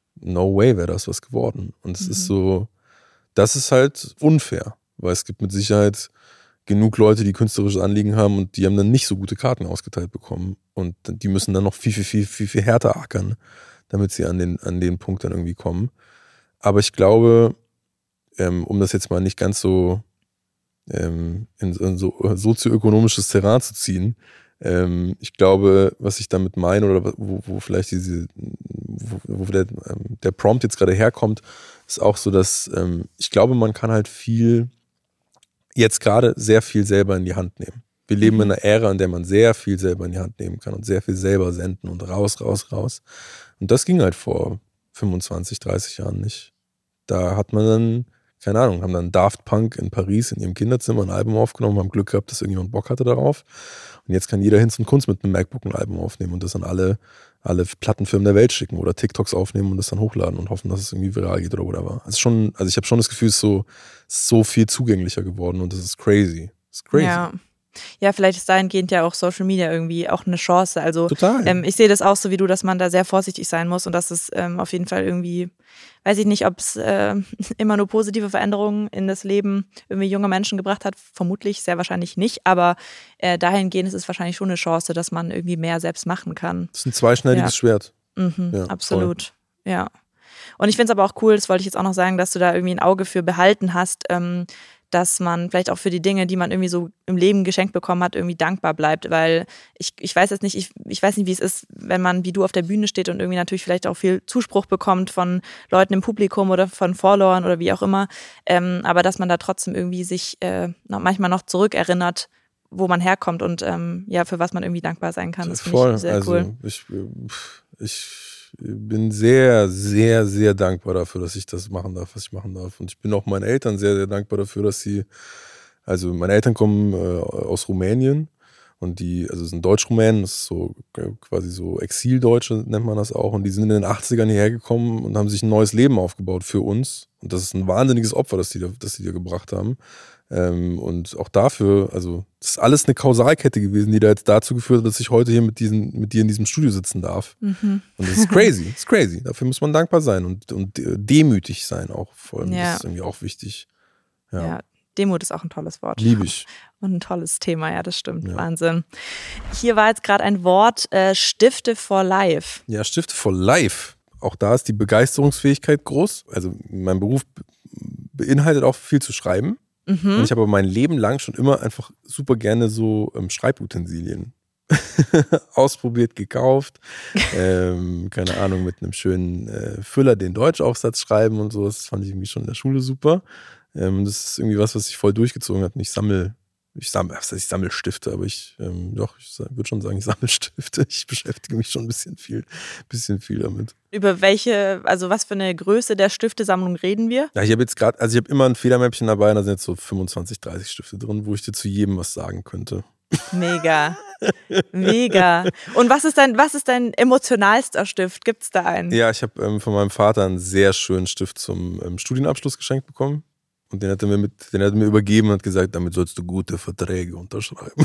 no way wäre das was geworden. Und es mhm. ist so, das ist halt unfair. Weil es gibt mit Sicherheit genug Leute, die künstlerisches Anliegen haben und die haben dann nicht so gute Karten ausgeteilt bekommen. Und die müssen dann noch viel, viel, viel, viel, viel härter ackern, damit sie an den, an den Punkt dann irgendwie kommen. Aber ich glaube, ähm, um das jetzt mal nicht ganz so ähm, in, in so sozioökonomisches Terrain zu ziehen, ähm, ich glaube, was ich damit meine oder wo, wo vielleicht diese, wo, wo der, ähm, der Prompt jetzt gerade herkommt, ist auch so, dass ähm, ich glaube, man kann halt viel, jetzt gerade sehr viel selber in die Hand nehmen. Wir leben mhm. in einer Ära, in der man sehr viel selber in die Hand nehmen kann und sehr viel selber senden und raus, raus, raus. Und das ging halt vor fünfundzwanzig, dreißig Jahren nicht. Da hat man dann, keine Ahnung, haben dann Daft Punk in Paris in ihrem Kinderzimmer ein Album aufgenommen, haben Glück gehabt, dass irgendjemand Bock hatte darauf. Und jetzt kann jeder Hinz und Kunst mit einem MacBook ein Album aufnehmen und das an alle, alle Plattenfirmen der Welt schicken oder TikToks aufnehmen und das dann hochladen und hoffen, dass es irgendwie viral geht oder whatever. Also schon, also ich habe schon das Gefühl, es ist so, so viel zugänglicher geworden und das ist crazy. Das ist crazy. Ja. Ja, vielleicht ist dahingehend ja auch Social Media irgendwie auch eine Chance. Also Total. Ähm, ich sehe das auch so wie du, dass man da sehr vorsichtig sein muss und dass es ähm, auf jeden Fall irgendwie, weiß ich nicht, ob es äh, immer nur positive Veränderungen in das Leben irgendwie junger Menschen gebracht hat. Vermutlich, sehr wahrscheinlich nicht, aber äh, dahingehend ist es wahrscheinlich schon eine Chance, dass man irgendwie mehr selbst machen kann. Das ist ein zweischneidiges ja. Schwert. Mhm, ja, absolut, voll. Ja. Und ich finde es aber auch cool, das wollte ich jetzt auch noch sagen, dass du da irgendwie ein Auge für behalten hast, ähm, dass man vielleicht auch für die Dinge, die man irgendwie so im Leben geschenkt bekommen hat, irgendwie dankbar bleibt, weil ich, ich weiß jetzt nicht, ich, ich weiß nicht, wie es ist, wenn man wie du auf der Bühne steht und irgendwie natürlich vielleicht auch viel Zuspruch bekommt von Leuten im Publikum oder von Followern oder wie auch immer, ähm, aber dass man da trotzdem irgendwie sich äh, noch, manchmal noch zurückerinnert, wo man herkommt und ähm, ja, für was man irgendwie dankbar sein kann. Das finde ich sehr also, cool. Ich, ich bin sehr, sehr, sehr dankbar dafür, dass ich das machen darf, was ich machen darf. Und ich bin auch meinen Eltern sehr, sehr dankbar dafür, dass sie, also meine Eltern kommen äh, aus Rumänien und die, also sind Deutsch-Rumänen, das ist so quasi so Exildeutsche nennt man das auch. Und die sind in den achtzigern hierher gekommen und haben sich ein neues Leben aufgebaut für uns. Und das ist ein wahnsinniges Opfer, das die da, das die da gebracht haben. Ähm, und auch dafür, also das ist alles eine Kausalkette gewesen, die da jetzt dazu geführt hat, dass ich heute hier mit, diesen, mit dir in diesem Studio sitzen darf. Mhm. Und das ist crazy, das ist crazy. Dafür muss man dankbar sein und, und demütig sein auch. Vor allem, ja. Das ist irgendwie auch wichtig. Ja. ja, Demut ist auch ein tolles Wort. Liebe ich. Und ein tolles Thema, ja, das stimmt. Ja. Wahnsinn. Hier war jetzt gerade ein Wort, äh, Stifte for Life. Ja, Stifte for Life. Auch da ist die Begeisterungsfähigkeit groß. Also mein Beruf beinhaltet auch viel zu schreiben. Mhm. Und ich habe aber mein Leben lang schon immer einfach super gerne so ähm, Schreibutensilien ausprobiert, gekauft. ähm, keine Ahnung, mit einem schönen äh, Füller den Deutschaufsatz schreiben und so. Das fand ich irgendwie schon in der Schule super. Ähm, das ist irgendwie was, was sich voll durchgezogen hat. Und ich sammle, ich sammle, was heißt, ich sammle Stifte, aber ich, ähm, doch, ich würde schon sagen, ich sammle Stifte. Ich beschäftige mich schon ein bisschen viel, bisschen viel damit. Über welche, also was für eine Größe der Stiftesammlung reden wir? Ja, ich habe jetzt gerade, also ich habe immer ein Federmäppchen dabei, da sind jetzt so fünfundzwanzig, dreißig Stifte drin, wo ich dir zu jedem was sagen könnte. Mega. Mega. Und was ist dein, was ist dein emotionalster Stift? Gibt es da einen? Ja, ich habe ähm, von meinem Vater einen sehr schönen Stift zum ähm, Studienabschluss geschenkt bekommen. Und den hat er mir mit, den hat er mir übergeben und hat gesagt, damit sollst du gute Verträge unterschreiben.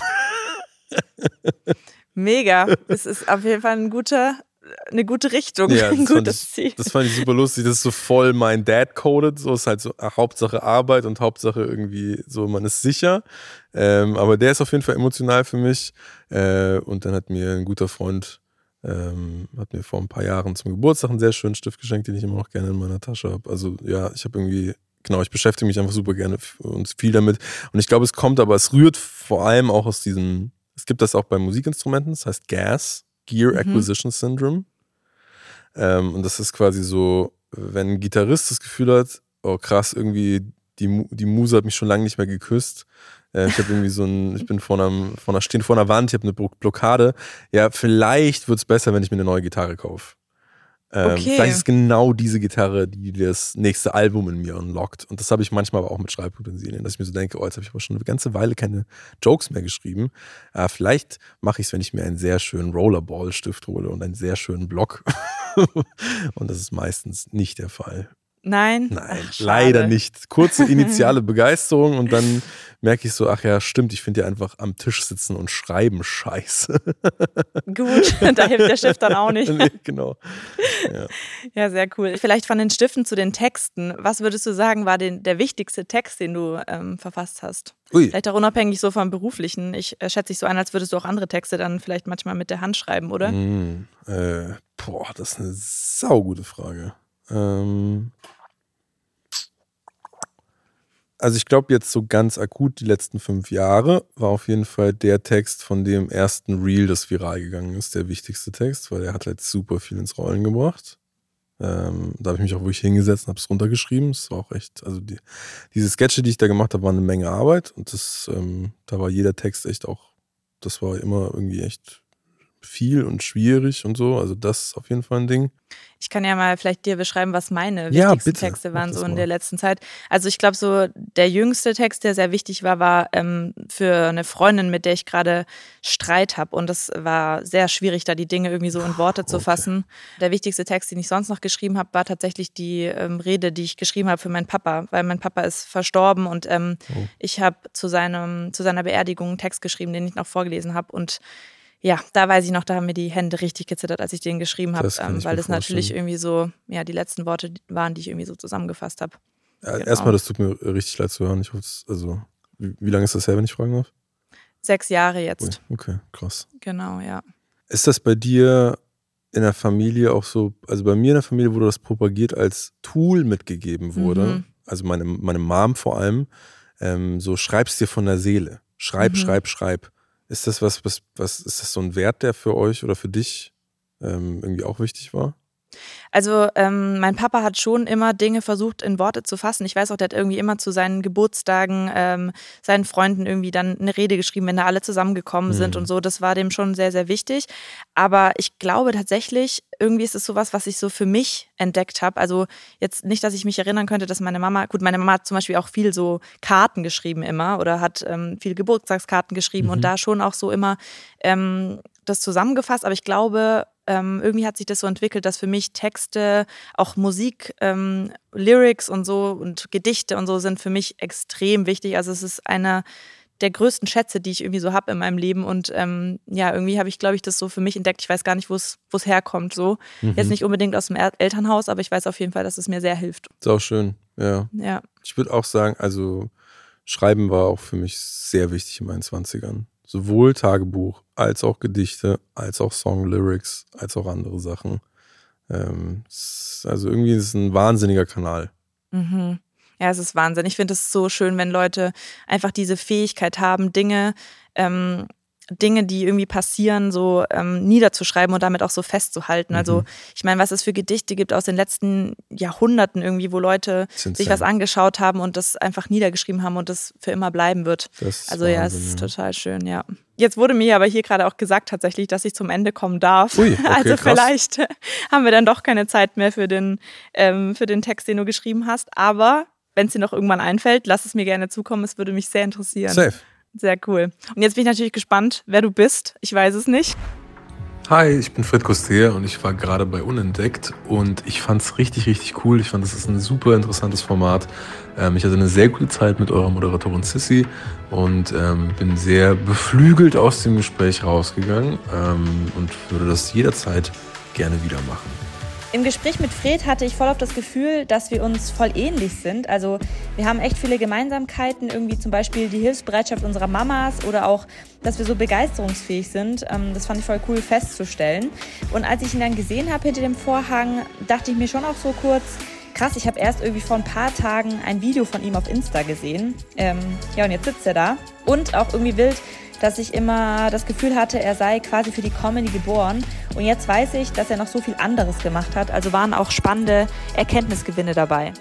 Mega. Es ist auf jeden Fall ein guter, eine gute Richtung. Ja, ein das, fand gutes ich, Ziel. das fand ich super lustig. Das ist so voll mein Dad-Coded. So ist halt so Hauptsache Arbeit und Hauptsache irgendwie so, man ist sicher. Ähm, aber der ist auf jeden Fall emotional für mich. Äh, und dann hat mir ein guter Freund, ähm, hat mir vor ein paar Jahren zum Geburtstag einen sehr schönen Stift geschenkt, den ich immer noch gerne in meiner Tasche habe. Also ja, ich habe irgendwie, genau, ich beschäftige mich einfach super gerne und viel damit. Und ich glaube, es kommt, aber es rührt vor allem auch aus diesem, es gibt das auch bei Musikinstrumenten, das heißt G A S, Gear Acquisition mhm. Syndrome. Ähm, und das ist quasi so, wenn ein Gitarrist das Gefühl hat, oh krass, irgendwie die, die Muse hat mich schon lange nicht mehr geküsst. Äh, ich habe irgendwie so ein, ich bin vor einer, vor einer, stehen vor einer Wand, ich habe eine Blockade. Ja, vielleicht wird es besser, wenn ich mir eine neue Gitarre kaufe. Ähm, okay. Vielleicht ist genau diese Gitarre, die das nächste Album in mir unlockt. Und das habe ich manchmal aber auch mit Schreibutensilien, dass ich mir so denke, oh, jetzt habe ich aber schon eine ganze Weile keine Jokes mehr geschrieben. Äh, vielleicht mache ich es, wenn ich mir einen sehr schönen Rollerball-Stift hole und einen sehr schönen Block. Und das ist meistens nicht der Fall. Nein? Nein, ach, leider nicht. Kurze initiale Begeisterung und dann merke ich so, ach ja, stimmt, ich finde ja einfach am Tisch sitzen und schreiben scheiße. Gut, da hilft der Stift dann auch nicht. Nee, genau. Ja. Ja, sehr cool. Vielleicht von den Stiften zu den Texten. Was würdest du sagen, war den, der wichtigste Text, den du ähm, verfasst hast? Ui. Vielleicht auch unabhängig so vom Beruflichen. Ich äh, schätze dich so ein, als würdest du auch andere Texte dann vielleicht manchmal mit der Hand schreiben, oder? Mm, äh, boah, das ist eine saugute Frage. Ähm, Also ich glaube jetzt so ganz akut die letzten fünf Jahre war auf jeden Fall der Text von dem ersten Reel, das viral gegangen ist, der wichtigste Text, weil der hat halt super viel ins Rollen gebracht. Ähm, da habe ich mich auch wirklich hingesetzt und habe es runtergeschrieben. Das war auch echt, also die, diese Sketche, die ich da gemacht habe, waren eine Menge Arbeit und das, ähm, da war jeder Text echt auch, das war immer irgendwie echt viel und schwierig und so. Also das ist auf jeden Fall ein Ding. Ich kann ja mal vielleicht dir beschreiben, was meine Ja, wichtigsten bitte. Texte waren Mach das so in mal. der letzten Zeit. Also ich glaube so, der jüngste Text, der sehr wichtig war, war ähm, für eine Freundin, mit der ich gerade Streit habe. Und das war sehr schwierig, da die Dinge irgendwie so in Worte zu Okay. fassen. Der wichtigste Text, den ich sonst noch geschrieben habe, war tatsächlich die ähm, Rede, die ich geschrieben habe für meinen Papa. Weil mein Papa ist verstorben und ähm, Oh. ich habe zu seinem, zu seiner Beerdigung einen Text geschrieben, den ich noch vorgelesen habe. Und ja, da weiß ich noch, da haben mir die Hände richtig gezittert, als ich den geschrieben habe, Das kann ähm, ich weil mir das natürlich vorstellen. irgendwie so, ja, die letzten Worte waren, die ich irgendwie so zusammengefasst habe. Ja, Genau. Erstmal, das tut mir richtig leid zu hören. Ich hoffe, es- also, wie, wie lange ist das her, wenn ich fragen darf? Sechs Jahre Ui, jetzt, okay, krass. genau, ja. Ist das bei dir in der Familie auch so, also bei mir in der Familie wurde das propagiert als Tool mitgegeben wurde, Mhm. also meine, meine Mom vor allem, ähm, so schreib's dir von der Seele. Schreib, Mhm. schreib, schreib. Ist das was, was, was, ist das so ein Wert, der für euch oder für dich ähm, irgendwie auch wichtig war? Also ähm, mein Papa hat schon immer Dinge versucht in Worte zu fassen. Ich weiß auch, der hat irgendwie immer zu seinen Geburtstagen ähm, seinen Freunden irgendwie dann eine Rede geschrieben, wenn da alle zusammengekommen sind Mhm. und so. Das war dem schon sehr, sehr wichtig. Aber ich glaube tatsächlich, irgendwie ist es sowas, was ich so für mich entdeckt habe. Also jetzt nicht, dass ich mich erinnern könnte, dass meine Mama, gut, meine Mama hat zum Beispiel auch viel so Karten geschrieben immer oder hat ähm, viele Geburtstagskarten geschrieben Mhm. und da schon auch so immer ähm, das zusammengefasst. Aber ich glaube, ähm, irgendwie hat sich das so entwickelt, dass für mich Texte, auch Musik, ähm, Lyrics und so und Gedichte und so sind für mich extrem wichtig. Also es ist einer der größten Schätze, die ich irgendwie so habe in meinem Leben. Und ähm, ja, irgendwie habe ich, glaube ich, das so für mich entdeckt. Ich weiß gar nicht, wo es wo es herkommt. So. Mhm. Jetzt nicht unbedingt aus dem El- Elternhaus, aber ich weiß auf jeden Fall, dass es mir sehr hilft. Ist auch schön, ja. Ja. Ich würde auch sagen, also Schreiben war auch für mich sehr wichtig in meinen zwanzigern. Sowohl Tagebuch, als auch Gedichte, als auch Song-Lyrics, als auch andere Sachen. Ähm, es- also irgendwie ist es ein wahnsinniger Kanal. Mhm. Ja, es ist Wahnsinn. Ich finde es so schön, wenn Leute einfach diese Fähigkeit haben, Dinge, ähm, Dinge, die irgendwie passieren, so ähm, niederzuschreiben und damit auch so festzuhalten. Mhm. Also ich meine, was es für Gedichte gibt aus den letzten Jahrhunderten irgendwie, wo Leute Sind sich sehr- was angeschaut haben und das einfach niedergeschrieben haben und das für immer bleiben wird. Das ist Also ja, es Wahnsinn, ist ja. total schön, ja. Jetzt wurde mir aber hier gerade auch gesagt tatsächlich, dass ich zum Ende kommen darf. Ui, okay, also krass. vielleicht haben wir dann doch keine Zeit mehr für den, ähm, für den Text, den du geschrieben hast. Aber wenn es dir noch irgendwann einfällt, lass es mir gerne zukommen. Es würde mich sehr interessieren. Safe. Sehr cool. Und jetzt bin ich natürlich gespannt, wer du bist. Ich weiß es nicht. Hi, ich bin Fred Kostea und ich war gerade bei Unentdeckt und ich fand es richtig, richtig cool. Ich fand, das ist ein super interessantes Format. Ähm, ich hatte eine sehr gute Zeit mit eurer Moderatorin Sissy und ähm, bin sehr beflügelt aus dem Gespräch rausgegangen ähm, und würde das jederzeit gerne wieder machen. Im Gespräch mit Fred hatte ich voll auf das Gefühl, dass wir uns voll ähnlich sind. Also wir haben echt viele Gemeinsamkeiten, irgendwie zum Beispiel die Hilfsbereitschaft unserer Mamas oder auch, dass wir so begeisterungsfähig sind. Ähm, das fand ich voll cool festzustellen. Und als ich ihn dann gesehen habe hinter dem Vorhang, dachte ich mir schon auch so kurz, krass, ich habe erst irgendwie vor ein paar Tagen ein Video von ihm auf Insta gesehen. Ähm, ja, und jetzt sitzt er da. Und auch irgendwie wild, dass ich immer das Gefühl hatte, er sei quasi für die Comedy geboren. Und jetzt weiß ich, dass er noch so viel anderes gemacht hat. Also waren auch spannende Erkenntnisgewinne dabei.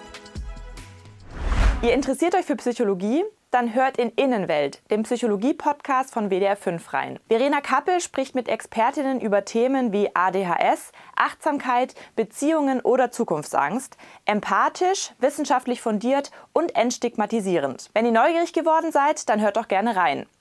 Ihr interessiert euch für Psychologie? Dann hört in Innenwelt, dem Psychologie-Podcast von W D R fünf rein. Verena Kappel spricht mit Expertinnen über Themen wie A D H S, Achtsamkeit, Beziehungen oder Zukunftsangst. Empathisch, wissenschaftlich fundiert und entstigmatisierend. Wenn ihr neugierig geworden seid, dann hört doch gerne rein.